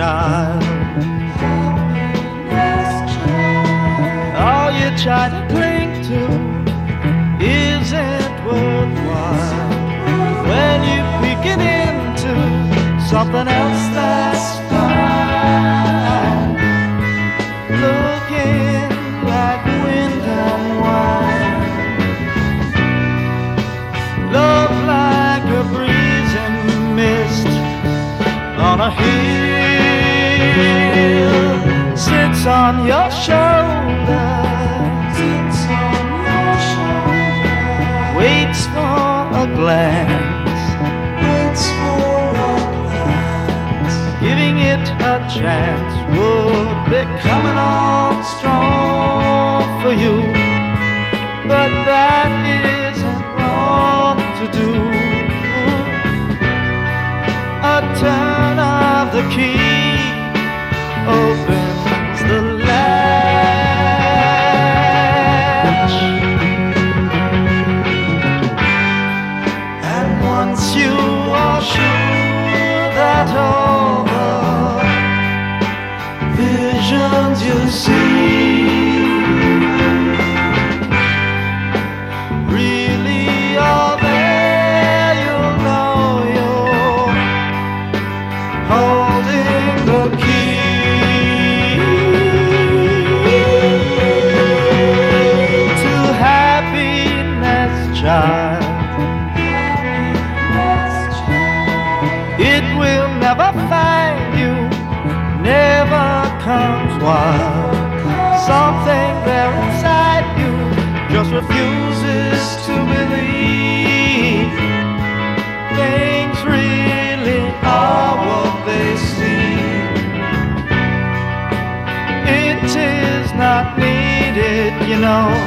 child. All you try to cling to isn't worthwhile when you peek it into something else that's fine. Looking like wind and wine, love like a breeze and mist on a hill, sits on your shoulder, waits for a glance, giving it a chance would be coming on strong for you, but that isn't wrong to do. A turn of the key opens the latch, and once you are sure that all the visions you see really are there, you'll know you're holding the key to happiness, child. It will never find you, never comes while something there inside you just refuses to believe things really are what they seem. It is not needed, you know,